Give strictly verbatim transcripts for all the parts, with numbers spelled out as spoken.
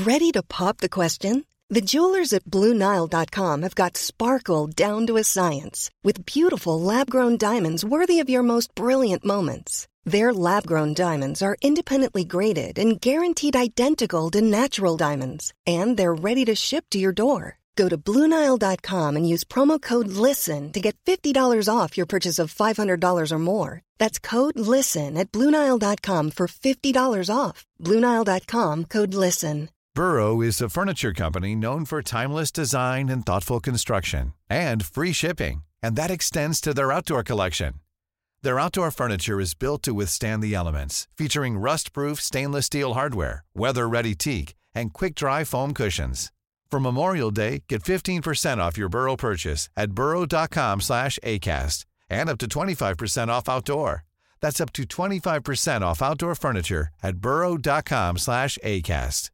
Ready to pop the question? The jewelers at Blue Nile dot com have got sparkle down to a science with beautiful lab-grown diamonds worthy of your most brilliant moments. Their lab-grown diamonds are independently graded and guaranteed identical to natural diamonds, and they're ready to ship to your door. Go to Blue Nile dot com and use promo code LISTEN to get fifty dollars off your purchase of five hundred dollars or more. That's code LISTEN at Blue Nile dot com for fifty dollars off. Blue Nile dot com, code LISTEN. Burrow is a furniture company known for timeless design and thoughtful construction, and free shipping, and that extends to their outdoor collection. Their outdoor furniture is built to withstand the elements, featuring rust-proof stainless steel hardware, weather-ready teak, and quick-dry foam cushions. For Memorial Day, get fifteen percent off your Burrow purchase at burrow dot com slash acast, and up to twenty-five percent off outdoor. That's up to twenty-five percent off outdoor furniture at burrow dot com slash acast.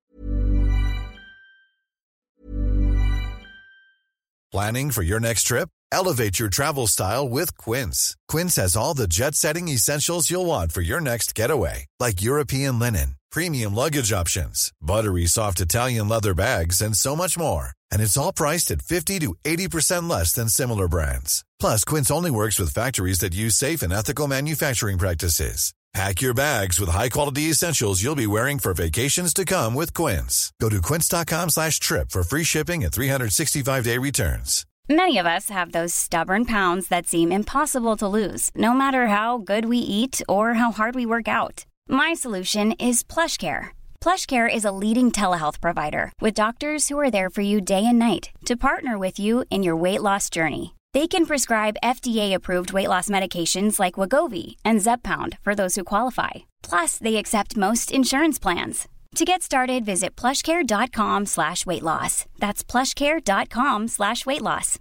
Planning for your next trip? Elevate your travel style with Quince. Quince has all the jet-setting essentials you'll want for your next getaway, like European linen, premium luggage options, buttery soft Italian leather bags, and so much more. And it's all priced at fifty to eighty percent less than similar brands. Plus, Quince only works with factories that use safe and ethical manufacturing practices. Pack your bags with high-quality essentials you'll be wearing for vacations to come with Quince. Go to quince dot com slash trip for free shipping and three sixty-five day returns. Many of us have those stubborn pounds that seem impossible to lose, no matter how good we eat or how hard we work out. My solution is PlushCare. PlushCare is a leading telehealth provider with doctors who are there for you day and night to partner with you in your weight loss journey. They can prescribe F D A-approved weight loss medications like Wegovy and Zepbound for those who qualify. Plus, they accept most insurance plans. To get started, visit plushcare.com slash weight loss. That's plushcare.com slash weight loss.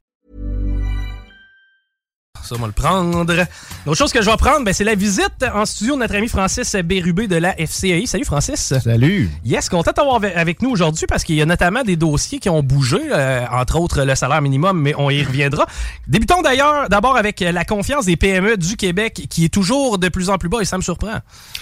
Ça, on va le prendre. L'autre chose que je vais prendre, ben, c'est la visite en studio de notre ami Francis Bérubé de la F C A I. Salut Francis. Salut. Yes, content de t'avoir avec nous aujourd'hui parce qu'il y a notamment des dossiers qui ont bougé, euh, entre autres le salaire minimum, mais on y reviendra. Débutons d'ailleurs d'abord avec la confiance des P M E du Québec qui est toujours de plus en plus bas et ça me surprend.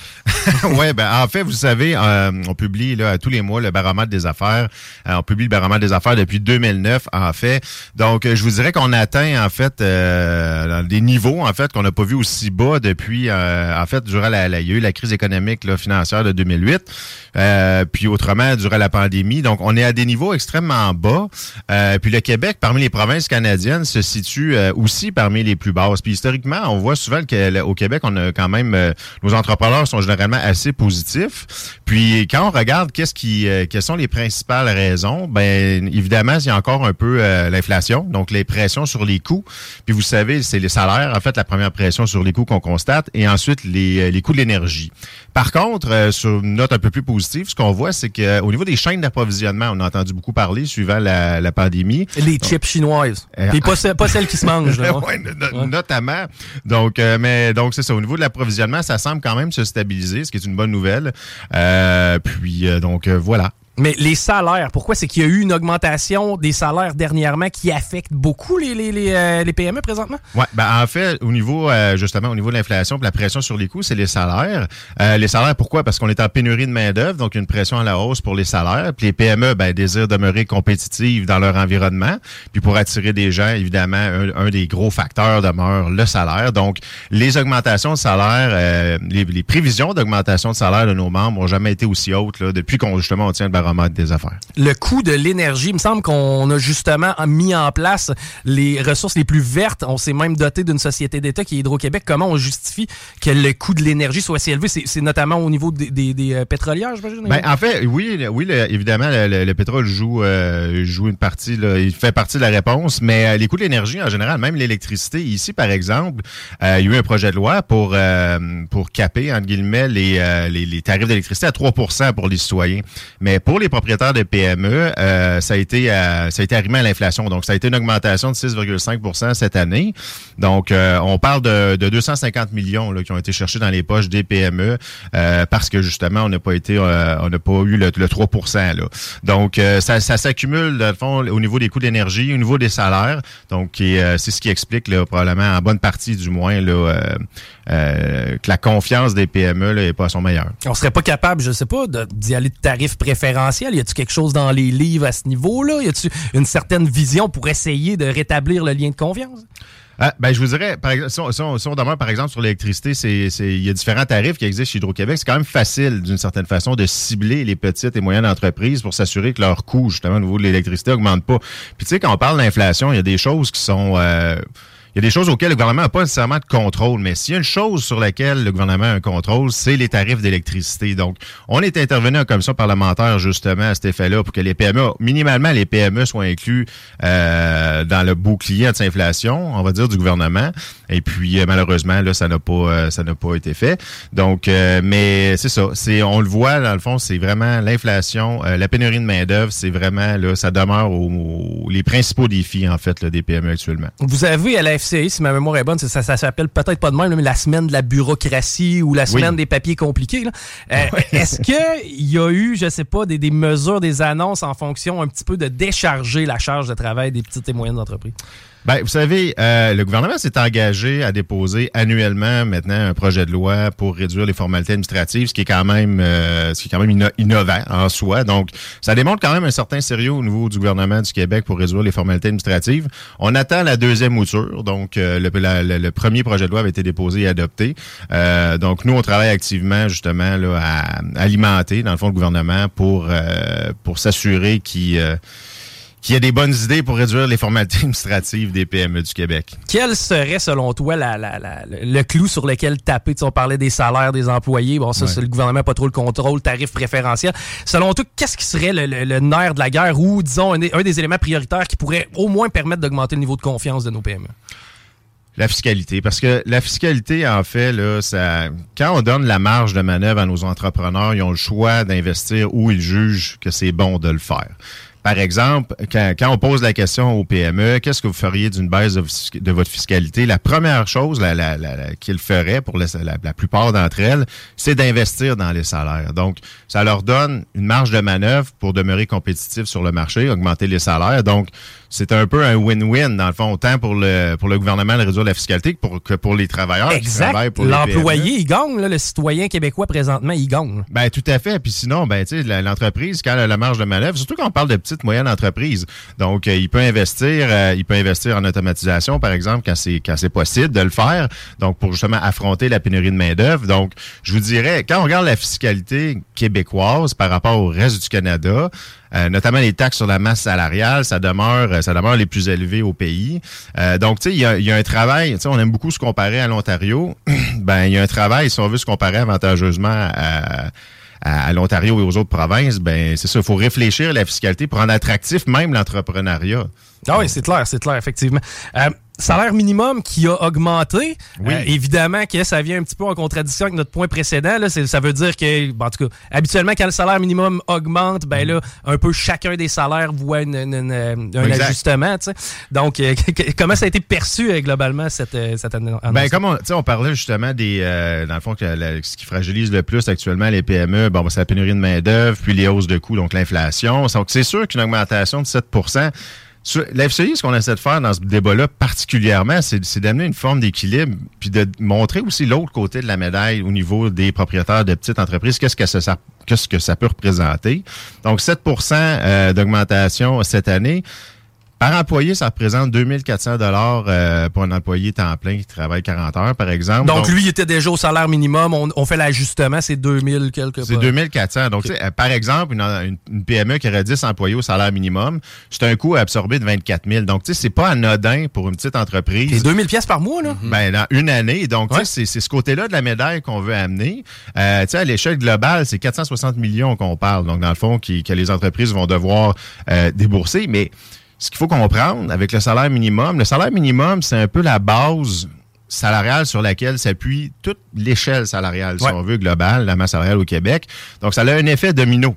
Oui, ben en fait, vous savez, euh, on publie là tous les mois le baromètre des affaires. Euh, on publie le baromètre des affaires depuis deux mille neuf, en fait. Donc, je vous dirais qu'on atteint en fait euh, des niveaux en fait qu'on n'a pas vu aussi bas depuis euh, en fait durant la, la, il y a eu la crise économique là, financière de deux mille huit. Euh, puis autrement durant la pandémie. Donc, on est à des niveaux extrêmement bas. Euh, puis le Québec, parmi les provinces canadiennes, se situe euh, aussi parmi les plus basses. Puis historiquement, on voit souvent qu'au Québec, on a quand même euh, nos entrepreneurs sont généralement assez positifs. Puis quand on regarde qu'est-ce qui, euh, quelles sont les principales raisons, ben évidemment, il y a encore un peu euh, l'inflation, donc les pressions sur les coûts. Puis vous savez, c'est les salaires, en fait, la première pression sur les coûts qu'on constate, et ensuite les, les coûts de l'énergie. Par contre, euh, sur une note un peu plus positive, ce qu'on voit, c'est qu'au niveau des chaînes d'approvisionnement, on a entendu beaucoup parler suivant la, la pandémie. Les chips chinoises. Euh, Puis pas, pas celles qui se mangent. Là, ouais, no- ouais. Notamment. Donc, euh, mais donc c'est ça. Au niveau de l'approvisionnement, ça semble quand même se stabiliser, ce qui est une bonne nouvelle. Euh, puis euh, donc euh, voilà. Mais les salaires, pourquoi? C'est qu'il y a eu une augmentation des salaires dernièrement qui affecte beaucoup les, les, les, euh, les P M E présentement? Oui, ben en fait, au niveau, euh, justement, au niveau de l'inflation, la pression sur les coûts, c'est les salaires. Euh, les salaires, pourquoi? Parce qu'on est en pénurie de main-d'œuvre, donc une pression à la hausse pour les salaires. Puis les P M E, ben, désirent demeurer compétitives dans leur environnement. Puis pour attirer des gens, évidemment, un, un des gros facteurs demeure le salaire. Donc, les augmentations de salaire, euh, les, les prévisions d'augmentation de salaire de nos membres n'ont jamais été aussi hautes là, depuis qu'on, justement, on tient le baromètre des affaires. Le coût de l'énergie, il me semble qu'on a justement mis en place les ressources les plus vertes. On s'est même doté d'une société d'État qui est Hydro-Québec. Comment on justifie que le coût de l'énergie soit si élevé? C'est, c'est notamment au niveau des, des, des euh, pétrolières, j'imagine? Ben, en fait, oui, oui le, évidemment, le, le, le pétrole joue, euh, joue une partie, là, il fait partie de la réponse, mais euh, les coûts de l'énergie en général, même l'électricité, ici, par exemple, euh, il y a eu un projet de loi pour, euh, pour caper, entre guillemets, les, euh, les, les tarifs d'électricité à trois pour cent pour les citoyens. Mais pour les propriétaires de P M E, euh, ça a été euh, ça a été arrimé à l'inflation. Donc, ça a été une augmentation de six virgule cinq pour cent cette année. Donc, euh, on parle de, de deux cent cinquante millions là, qui ont été cherchés dans les poches des P M E euh, parce que, justement, on n'a pas été euh, on n'a pas eu le, le trois pour cent. Là. Donc, euh, ça, ça s'accumule, dans le fond, au niveau des coûts d'énergie, au niveau des salaires. Donc, et, euh, c'est ce qui explique, là, probablement, en bonne partie, du moins, là, euh, euh, que la confiance des P M E là, est pas à son meilleur. On serait pas capable, je sais pas, de, d'y aller de tarifs préférentiels? Y a-tu quelque chose dans les livres à ce niveau-là? Y a-tu une certaine vision pour essayer de rétablir le lien de confiance? Ah, ben, je vous dirais, par exemple, si on, si on, si on demeure, par exemple, sur l'électricité, c'est, c'est, il y a différents tarifs qui existent chez Hydro-Québec. C'est quand même facile, d'une certaine façon, de cibler les petites et moyennes entreprises pour s'assurer que leur coût, justement, au niveau de l'électricité, augmente pas. Puis, tu sais, quand on parle d'inflation, il y a des choses qui sont... Euh, Il y a des choses auxquelles le gouvernement n'a pas nécessairement de contrôle, mais s'il y a une chose sur laquelle le gouvernement a un contrôle, c'est les tarifs d'électricité. Donc, on est intervenu en commission parlementaire, justement, à cet effet-là, pour que les P M E, minimalement les P M E, soient inclus euh, dans le bouclier anti-inflation, on va dire, du gouvernement. Et puis, euh, malheureusement, là, ça n'a pas euh, ça n'a pas été fait. Donc, euh, mais c'est ça. C'est, on le voit, dans le fond, c'est vraiment l'inflation, euh, la pénurie de main-d'œuvre, c'est vraiment, là, ça demeure aux, aux, les principaux défis, en fait, là, des P M E actuellement. Vous avez à la F C I, si ma mémoire est bonne, ça, ça s'appelle peut-être pas de même, là, mais la semaine de la bureaucratie ou la semaine oui. des papiers compliqués. Là. Euh, oui. Est-ce qu'il y a eu, je sais pas, des, des mesures, des annonces en fonction un petit peu de décharger la charge de travail des petites et moyennes entreprises? Ben, vous savez, euh, le gouvernement s'est engagé à déposer annuellement maintenant un projet de loi pour réduire les formalités administratives, ce qui est quand même, euh, ce qui est quand même inno- innovant en soi. Donc, ça démontre quand même un certain sérieux au niveau du gouvernement du Québec pour réduire les formalités administratives. On attend la deuxième mouture. Donc, euh, le, la, le, le premier projet de loi avait été déposé et adopté. Euh, donc, nous, on travaille activement justement là à, à alimenter, dans le fond, le gouvernement pour euh, pour s'assurer qu'il euh, qu'il y a des bonnes idées pour réduire les formalités administratives des P M E du Québec. Quel serait, selon toi, la, la, la, le clou sur lequel taper? Tu sais, on parlait des salaires des employés. Bon, ça, ouais. c'est le gouvernement, pas trop le contrôle, tarif préférentiel. Selon toi, qu'est-ce qui serait le, le, le nerf de la guerre ou, disons, un, un des éléments prioritaires qui pourrait au moins permettre d'augmenter le niveau de confiance de nos P M E? La fiscalité. Parce que la fiscalité, en fait, là, ça, quand on donne la marge de manœuvre à nos entrepreneurs, ils ont le choix d'investir où ils jugent que c'est bon de le faire. Par exemple, quand, quand on pose la question aux P M E, qu'est-ce que vous feriez d'une baisse de, de votre fiscalité? La première chose la, la, la, la, qu'ils feraient pour la, la, la plupart d'entre elles, c'est d'investir dans les salaires. Donc, ça leur donne une marge de manœuvre pour demeurer compétitifs sur le marché, augmenter les salaires. Donc, c'est un peu un win-win, dans le fond, autant pour le pour le gouvernement de réduire la fiscalité que pour, que pour les travailleurs exact. qui travaillent pour l'employé, les P M E. Il gagne, là, le citoyen québécois, présentement, il gagne. Ben tout à fait. Puis sinon, ben tu sais, l'entreprise, quand elle a la marge de manœuvre, surtout quand on parle de petites, moyennes entreprises, donc euh, il peut investir, euh, il peut investir en automatisation, par exemple, quand c'est quand c'est possible de le faire, donc pour justement affronter la pénurie de main-d'œuvre. Donc, je vous dirais, quand on regarde la fiscalité québécoise par rapport au reste du Canada, Euh, notamment les taxes sur la masse salariale, ça demeure, ça demeure les plus élevées au pays. Euh, donc, tu sais, il y a, y a un travail, tu sais, on aime beaucoup se comparer à l'Ontario. Ben, il y a un travail, si on veut se comparer avantageusement à, à, à l'Ontario et aux autres provinces, ben, c'est ça, il faut réfléchir à la fiscalité pour rendre attractif même l'entrepreneuriat. Ah oui, c'est clair, c'est clair, effectivement. Euh, salaire minimum qui a augmenté. Oui. Euh, évidemment que ça vient un petit peu en contradiction avec notre point précédent. Là. C'est, ça veut dire que, bon, en tout cas, habituellement, quand le salaire minimum augmente, ben là, un peu chacun des salaires voit une, une, une, un exact. ajustement. T'sais. Donc, euh, comment ça a été perçu euh, globalement, cette, cette annonce? Ben, comme on, on parlait justement des, euh, dans le fond, que la, ce qui fragilise le plus actuellement les P M E, bon, c'est la pénurie de main-d'œuvre, puis les hausses de coûts, donc l'inflation. Donc, c'est sûr qu'une augmentation de sept pour cent. La F C I, ce qu'on essaie de faire dans ce débat-là particulièrement, c'est, c'est d'amener une forme d'équilibre puis de montrer aussi l'autre côté de la médaille au niveau des propriétaires de petites entreprises, qu'est-ce que ça, qu'est-ce que ça peut représenter. Donc, sept pour cent euh, d'augmentation cette année. Par employé, ça représente deux mille quatre cents dollars euh, pour un employé temps plein qui travaille quarante heures, par exemple. Donc, Donc lui, il était déjà au salaire minimum. On, on fait l'ajustement, c'est deux mille quelque C'est deux mille quatre cents. Donc, okay. Par exemple, une, une, une P M E qui aurait dix employés au salaire minimum, c'est un coût absorbé de vingt-quatre mille. Donc, tu sais, c'est pas anodin pour une petite entreprise. C'est deux mille piastres par mois, là? Mm-hmm. Ben, dans une année. Donc, ouais. tu sais, c'est, c'est ce côté-là de la médaille qu'on veut amener. Euh, tu sais, à l'échelle globale, c'est quatre cent soixante millions qu'on parle. Donc, dans le fond, qui, que les entreprises vont devoir euh, débourser. Mais ce qu'il faut comprendre avec le salaire minimum, le salaire minimum, c'est un peu la base salariale sur laquelle s'appuie toute l'échelle salariale, si ouais. on veut, globale, la masse salariale au Québec. Donc, ça a un effet domino, tu sais.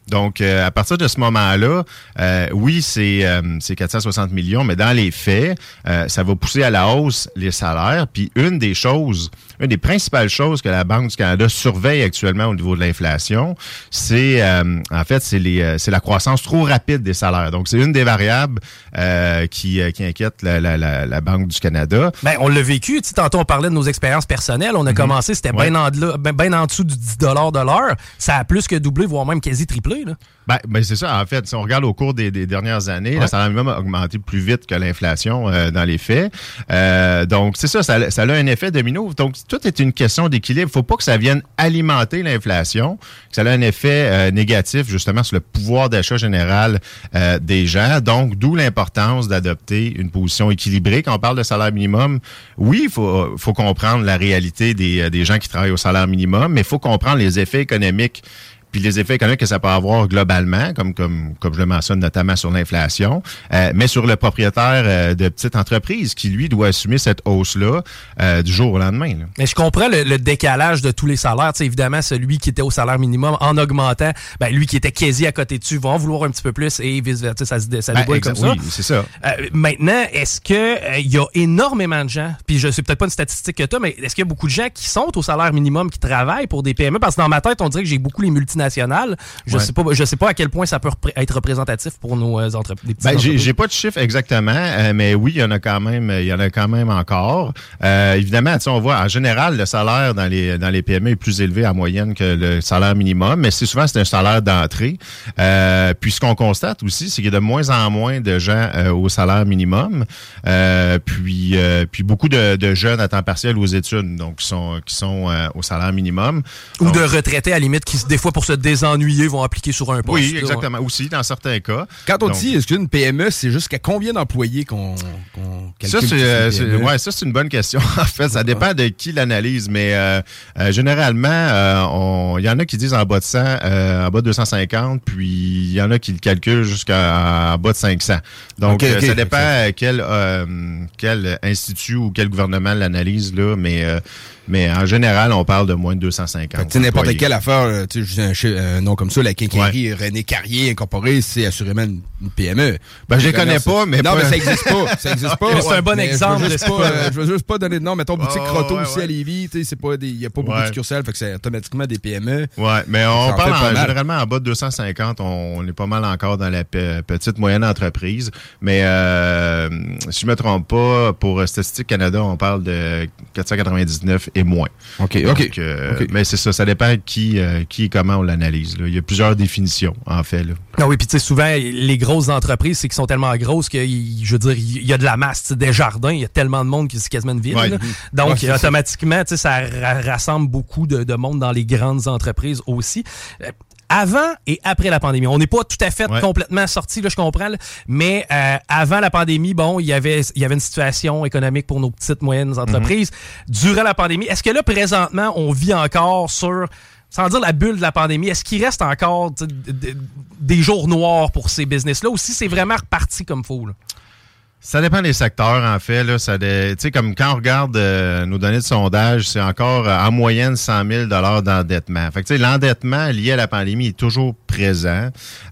Donc, euh, à partir de ce moment-là, euh, oui, c'est, euh, c'est quatre cent soixante millions, mais dans les faits, euh, ça va pousser à la hausse les salaires. Puis une des choses, une des principales choses que la Banque du Canada surveille actuellement au niveau de l'inflation, c'est euh, en fait, c'est les, c'est la croissance trop rapide des salaires. Donc, c'est une des variables euh, qui, qui inquiète la, la, la, la Banque du Canada. Ben, on l'a vécu. Tu sais, tantôt, on parlait de nos expériences personnelles. On a mm-hmm. commencé, c'était ouais. bien en, ben, ben en dessous du dix dollars de l'heure. Ça a plus que doublé, voire même quasi triplé. Là. Ben, ben c'est ça. En fait, si on regarde au cours des, des dernières années, ouais. le salaire minimum a augmenté plus vite que l'inflation euh, dans les faits. Euh, donc, c'est ça, ça, ça a un effet domino. Donc, tout est une question d'équilibre. Il ne faut pas que ça vienne alimenter l'inflation, que ça ait un effet euh, négatif, justement, sur le pouvoir d'achat général euh, des gens. Donc, d'où l'importance d'adopter une position équilibrée. Quand on parle de salaire minimum, oui, il faut, faut comprendre la réalité des, des gens qui travaillent au salaire minimum, mais il faut comprendre les effets économiques puis les effets économiques que ça peut avoir globalement, comme comme comme je le mentionne notamment sur l'inflation, euh, mais sur le propriétaire euh, de petites entreprises qui, lui, doit assumer cette hausse-là euh, du jour au lendemain. Là. Mais je comprends le, le décalage de tous les salaires. Tu sais, évidemment, celui qui était au salaire minimum, en augmentant, ben lui qui était quasi à côté dessus, va en vouloir un petit peu plus et vice-versa. Ça se ça déboule ben, comme oui, ça. c'est ça. Euh, maintenant, est-ce que il euh, y a énormément de gens, puis je sais peut-être pas une statistique que tu as, mais est-ce qu'il y a beaucoup de gens qui sont au salaire minimum, qui travaillent pour des P M E? Parce que dans ma tête, on dirait que j'ai beaucoup les multinationales. Je ouais. sais pas, je sais pas à quel point ça peut repré- être représentatif pour nos euh, entreprises. Ben, j'ai, j'ai pas de chiffre exactement, euh, mais oui, il y en a quand même, il y en a quand même encore. Euh, évidemment, tu sais, on voit en général le salaire dans les dans les P M E est plus élevé en moyenne que le salaire minimum, mais c'est souvent c'est un salaire d'entrée. Euh, puis ce qu'on constate aussi, c'est qu'il y a de moins en moins de gens euh, au salaire minimum, euh, puis euh, puis beaucoup de, de jeunes à temps partiel aux études, donc qui sont qui sont euh, au salaire minimum. Ou donc, de retraités à la limite qui des fois pour se désennuyer vont appliquer sur un poste. Oui, exactement. Là, ouais. Aussi, dans certains cas. Quand on donc, dit, est-ce qu'une P M E, c'est jusqu'à combien d'employés qu'on, qu'on calcule? Ça, c'est, euh, c'est, ouais, ça, c'est une bonne question. En fait, ça dépend de qui l'analyse, mais euh, euh, généralement, euh, on, il y en a qui disent en bas de cent, euh, en bas de deux cent cinquante, puis il y en a qui le calculent jusqu'à en bas de cinq cents. Donc, okay, okay, ça dépend okay. quel, euh, quel institut ou quel gouvernement l'analyse, là, mais... Euh, Mais en général, on parle de moins de deux cent cinquante. Tu sais, n'importe employés. Quelle affaire, tu sais, un, un nom comme ça, la quincaillerie ouais. René Carrier Incorporée, c'est assurément une, une P M E. Ben, je les connais pas, mais non, pas... mais ça existe pas. Ça existe pas. Mais c'est un bon mais exemple. Je veux, juste pas, euh, je veux juste pas donner de nom. Mettons, boutique oh, Croteau ouais, aussi ouais. à Lévis, tu sais, c'est pas des, il y a pas beaucoup ouais. de succursales, fait que c'est automatiquement des P M E. Ouais, mais on parle en, généralement en bas de deux cent cinquante, on, on est pas mal encore dans la pe- petite moyenne entreprise. Mais euh, si je me trompe pas, pour Statistique Canada, on parle de quatre cent quatre-vingt-dix-neuf et moins. OK, Donc, OK. Euh, okay. Mais c'est ça, ça dépend qui, euh, qui et comment on l'analyse. Là. Il y a plusieurs définitions, en fait. Là. Ah oui, puis tu sais, souvent, les grosses entreprises, c'est qu'ils sont tellement grosses que, je veux dire, il y a de la masse. T'sais, des jardins, il y a tellement de monde que c'est quasiment une ville. Ouais. Donc, ouais, automatiquement, tu sais, ça ra- rassemble beaucoup de, de monde dans les grandes entreprises aussi. Euh, Avant et après la pandémie. On n'est pas tout à fait ouais. complètement sorti, là, je comprends, là, mais euh, avant la pandémie, bon, il y avait il y avait une situation économique pour nos petites, moyennes entreprises. Mm-hmm. Durant la pandémie, est-ce que là, présentement, on vit encore sur, sans dire la bulle de la pandémie, est-ce qu'il reste encore d- d- des jours noirs pour ces business-là ou si c'est vraiment reparti comme faut, là? Ça dépend des secteurs, en fait. Là, ça dé... Tu sais, comme quand on regarde euh, nos données de sondage, c'est encore euh, en moyenne cent mille dollars d'endettement. Fait que tu sais, l'endettement lié à la pandémie est toujours présent.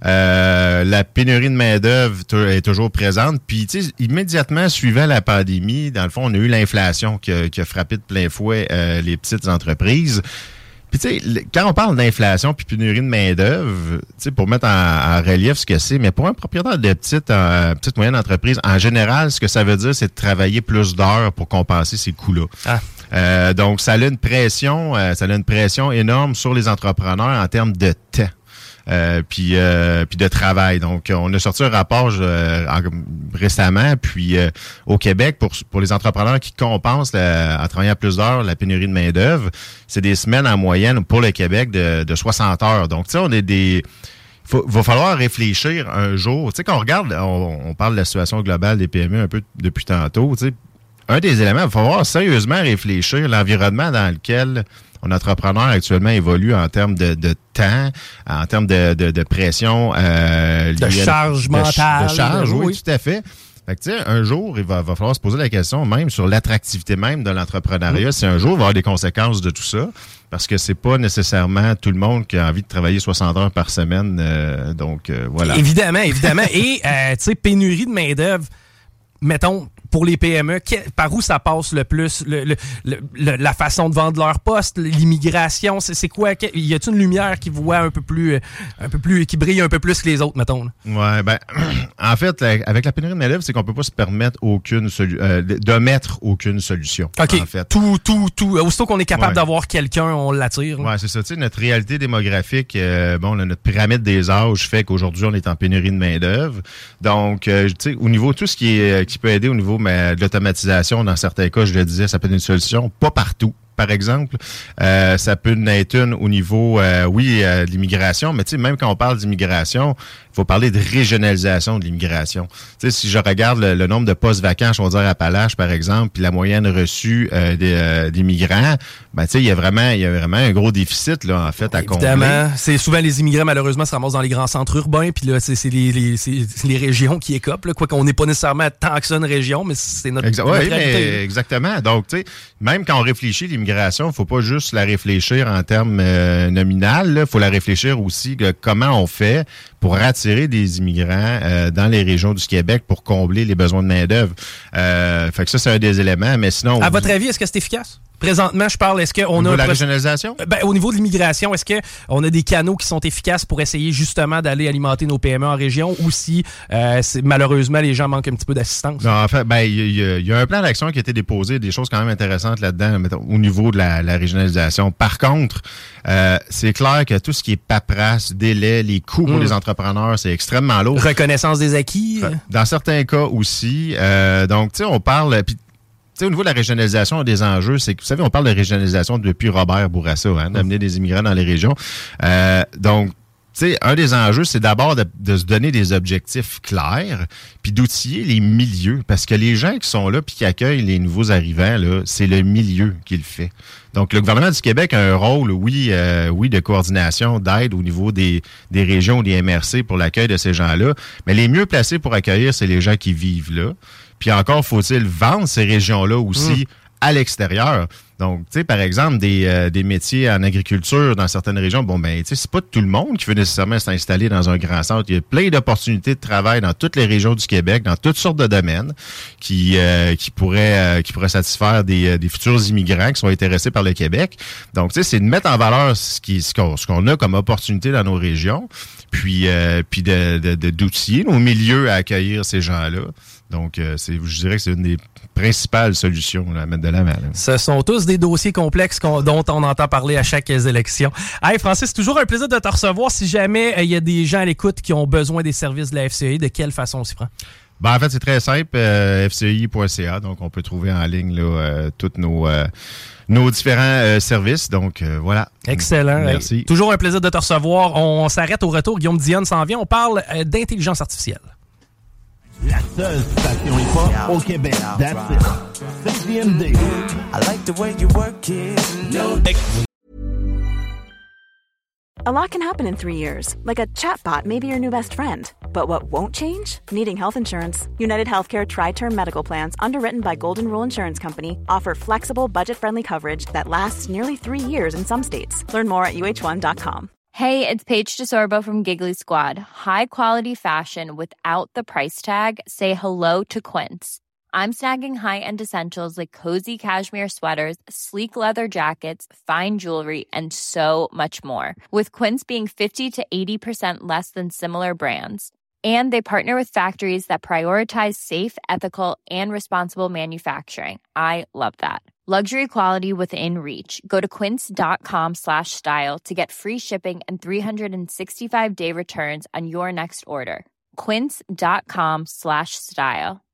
Euh, la pénurie de main-d'œuvre t- est toujours présente. Puis, tu sais, immédiatement suivant la pandémie, dans le fond, on a eu l'inflation qui a, qui a frappé de plein fouet euh, les petites entreprises. Puis tu sais, quand on parle d'inflation puis pénurie de main-d'œuvre, tu sais, pour mettre en, en relief ce que c'est, mais pour un propriétaire de petite, euh, petite moyenne entreprise, en général, ce que ça veut dire, c'est de travailler plus d'heures pour compenser ces coûts-là. Ah. Euh, donc, ça a une pression, euh, ça a une pression énorme sur les entrepreneurs en termes de temps. Euh, puis euh, puis de travail. Donc, on a sorti un rapport euh, en, récemment, puis euh, au Québec, pour pour les entrepreneurs qui compensent la, en travaillant plus d'heures la pénurie de main-d'œuvre, c'est des semaines en moyenne pour le Québec de, de soixante heures. Donc, tu sais, on est des... Il va falloir réfléchir un jour. Tu sais, quand on regarde, on, on parle de la situation globale des P M E un peu depuis tantôt, tu sais, un des éléments, il va falloir sérieusement réfléchir l'environnement dans lequel un entrepreneur actuellement évolue en termes de, de temps, en termes de, de, de pression. Euh, de charge de, mentale. De charge, oui, oui, tout à fait. Fait que, tu sais, un jour, il va, va falloir se poser la question même sur l'attractivité même de l'entrepreneuriat. Mmh. Si un jour, il va y avoir des conséquences de tout ça, parce que c'est pas nécessairement tout le monde qui a envie de travailler soixante heures par semaine. Euh, donc, euh, voilà. Évidemment, évidemment. Et, euh, tu sais, pénurie de main-d'œuvre, mettons, pour les P M E, que, par où ça passe le plus? Le, le, le, la façon de vendre leur poste, l'immigration, c'est, c'est quoi? Y a-t-il une lumière qui voit un peu plus, un peu plus, qui brille un peu plus que les autres, mettons? Là? Ouais, ben, en fait, avec la pénurie de main-d'œuvre, c'est qu'on peut pas se permettre aucune solution, euh, de mettre aucune solution. OK. En fait. Tout, tout, tout. Aussitôt qu'on est capable ouais. d'avoir quelqu'un, on l'attire. Ouais, c'est ça. Tu sais, notre réalité démographique, euh, bon, là, notre pyramide des âges fait qu'aujourd'hui, on est en pénurie de main-d'œuvre. Donc, euh, tu sais, au niveau, tout ce qui est, qui peut aider au niveau mais, de l'automatisation, dans certains cas, je le disais, ça peut être une solution, pas partout. Par exemple, euh, ça peut être une au niveau, euh, oui, euh, de l'immigration, mais tu sais, même quand on parle d'immigration, il faut parler de régionalisation de l'immigration. Tu sais, si je regarde le, le nombre de postes vacants à Chaudière-Appalaches, par exemple, puis la moyenne reçue euh, des, euh, des migrants, ben tu sais, il y a vraiment, il y a vraiment un gros déficit là, en fait, à combler. Évidemment, c'est souvent les immigrants malheureusement se ramassent dans les grands centres urbains, puis là, c'est, c'est, les, les, c'est, c'est les régions qui écopent, là, quoi qu'on n'est pas nécessairement tant que ça une région, mais c'est notre, Exa- notre ouais, réalité. Mais exactement. Donc, tu sais, même quand on réfléchit l'immigration, il faut pas juste la réfléchir en termes euh, nominal, il faut la réfléchir aussi de comment on fait pour attirer des immigrants euh, dans les régions du Québec pour combler les besoins de main-d'œuvre. Euh, fait que ça, c'est un des éléments, mais sinon... À vous... votre avis, est-ce que c'est efficace? Présentement, je parle, est-ce qu'on a... Au niveau un de la proc... régionalisation? Ben, au niveau de l'immigration, est-ce qu'on a des canaux qui sont efficaces pour essayer justement d'aller alimenter nos P M E en région ou si euh, c'est, malheureusement les gens manquent un petit peu d'assistance? Non, en fait, ben il y, y, y a un plan d'action qui a été déposé, des choses quand même intéressantes là-dedans, mettons, au niveau de la, la régionalisation. Par contre, euh, c'est clair que tout ce qui est paperasse, délai, les coûts pour mmh. les entrepreneurs, c'est extrêmement lourd. Reconnaissance des acquis? Dans certains cas aussi. Euh, donc, tu sais, on parle... Pis, T'sais, au niveau de la régionalisation des enjeux, c'est que, vous savez, on parle de régionalisation depuis Robert Bourassa, hein, d'amener des immigrants dans les régions. Euh, donc, tu sais, un des enjeux, c'est d'abord de, de se donner des objectifs clairs, puis d'outiller les milieux, parce que les gens qui sont là puis qui accueillent les nouveaux arrivants, là, c'est le milieu qui le fait. Donc, le gouvernement du Québec a un rôle, oui, euh, oui, de coordination, d'aide au niveau des, des régions, des M R C pour l'accueil de ces gens-là, mais les mieux placés pour accueillir, c'est les gens qui vivent là. Puis encore, faut-il vendre ces régions-là aussi mmh. à l'extérieur. Donc, tu sais, par exemple, des, euh, des métiers en agriculture dans certaines régions, bon, ben, tu sais, c'est pas tout le monde qui veut nécessairement s'installer dans un grand centre. Il y a plein d'opportunités de travail dans toutes les régions du Québec, dans toutes sortes de domaines qui euh, qui pourraient euh, qui pourraient satisfaire des, des futurs immigrants qui sont intéressés par le Québec. Donc, tu sais, c'est de mettre en valeur ce qui ce qu'on, ce qu'on a comme opportunité dans nos régions, puis euh, puis de, de, de d'outiller nos milieux à accueillir ces gens-là. Donc, euh, c'est, je dirais que c'est une des principales solutions là, à mettre de l'avant. Là. Ce sont tous des dossiers complexes qu'on, dont on entend parler à chaque élection. Hey Francis, c'est toujours un plaisir de te recevoir. Si jamais il euh, y a des gens à l'écoute qui ont besoin des services de la F C E I, de quelle façon on s'y prend? Ben, en fait, c'est très simple, euh, f c e i point c a. Donc, on peut trouver en ligne là, euh, tous nos... Euh, nos différents euh, services. Donc, euh, voilà. Excellent. Merci. Hey, toujours un plaisir de te recevoir. On, on s'arrête au retour. Guillaume Dionne s'en vient. On parle euh, d'intelligence artificielle. La seule station hip-hop au Québec. That's it. C J M D. I like the way you work it. No. A lot can happen in three years. Like a chatbot may be your new best friend. But what won't change? Needing health insurance. United Healthcare Tri-Term Medical Plans, underwritten by Golden Rule Insurance Company, offer flexible, budget-friendly coverage that lasts nearly three years in some states. Learn more at U H one dot com. Hey, it's Paige DeSorbo from Giggly Squad. High quality fashion without the price tag. Say hello to Quince. I'm snagging high-end essentials like cozy cashmere sweaters, sleek leather jackets, fine jewelry, and so much more. With Quince being fifty to eighty percent less than similar brands. And they partner with factories that prioritize safe, ethical, and responsible manufacturing. I love that. Luxury quality within reach. Go to quince.com slash style to get free shipping and three sixty-five day returns on your next order. Quince.com slash style.